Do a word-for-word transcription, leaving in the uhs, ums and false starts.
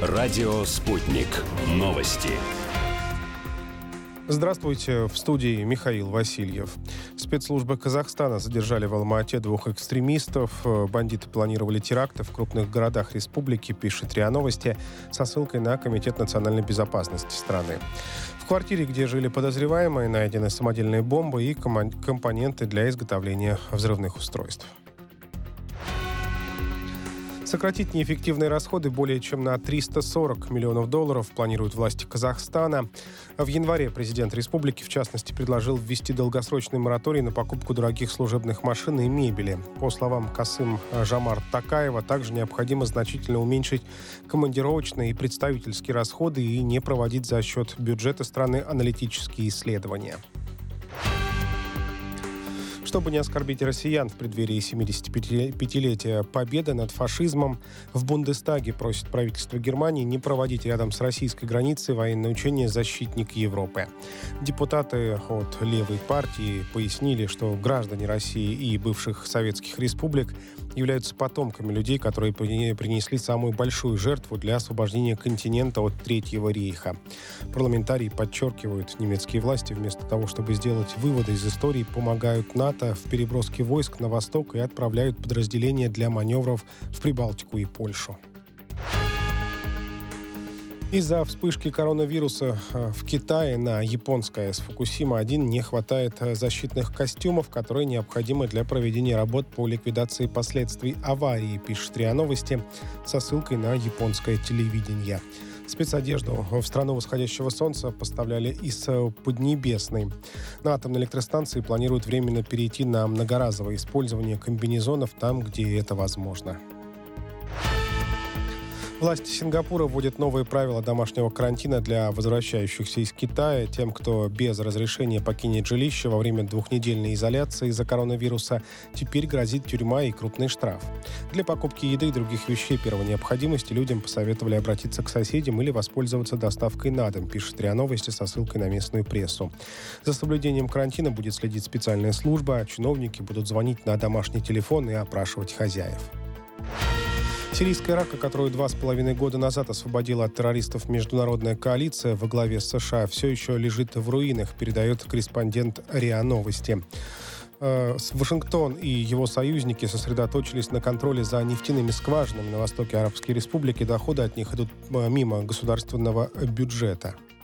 Радио «Спутник». Новости. Здравствуйте, в студии Михаил Васильев. Спецслужбы Казахстана задержали в Алма-Ате двух экстремистов. Бандиты планировали теракты в крупных городах республики, пишет РИА Новости, со ссылкой на Комитет национальной безопасности страны. В квартире, где жили подозреваемые, найдены самодельные бомбы и компоненты для изготовления взрывных устройств. Сократить неэффективные расходы более чем на триста сорок миллионов долларов планируют власти Казахстана. В январе президент республики, в частности, предложил ввести долгосрочный мораторий на покупку дорогих служебных машин и мебели. По словам Касым-Жомарта Токаева, также необходимо значительно уменьшить командировочные и представительские расходы и не проводить за счет бюджета страны аналитические исследования. Чтобы не оскорбить россиян в преддверии семидесятипятилетия победы над фашизмом, в Бундестаге просит правительство Германии не проводить рядом с российской границей военное учение «Защитник Европы». Депутаты от левой партии пояснили, что граждане России и бывших советских республик являются потомками людей, которые принесли самую большую жертву для освобождения континента от Третьего рейха. Парламентарии подчеркивают, немецкие власти вместо того, чтобы сделать выводы из истории, помогают НАТО в переброске войск на восток и отправляют подразделения для маневров в Прибалтику и Польшу. Из-за вспышки коронавируса в Китае на японской АЭС Фукусима-один не хватает защитных костюмов, которые необходимы для проведения работ по ликвидации последствий аварии, пишет РИА Новости со ссылкой на японское телевидение. Спецодежду в страну восходящего солнца поставляли из Поднебесной. На атомной электростанции планируют временно перейти на многоразовое использование комбинезонов там, где это возможно. Власти Сингапура вводят новые правила домашнего карантина для возвращающихся из Китая. Тем, кто без разрешения покинет жилище во время двухнедельной изоляции из-за коронавируса, теперь грозит тюрьма и крупный штраф. Для покупки еды и других вещей первой необходимости людям посоветовали обратиться к соседям или воспользоваться доставкой на дом, пишет РИА Новости со ссылкой на местную прессу. За соблюдением карантина будет следить специальная служба, а чиновники будут звонить на домашний телефон и опрашивать хозяев. Сирийская Рака, которую два с половиной года назад освободила от террористов международная коалиция во главе с США, все еще лежит в руинах, передает корреспондент РИА Новости. Вашингтон и его союзники сосредоточились на контроле за нефтяными скважинами на востоке Арабской Республики. Доходы от них идут мимо государственного бюджета.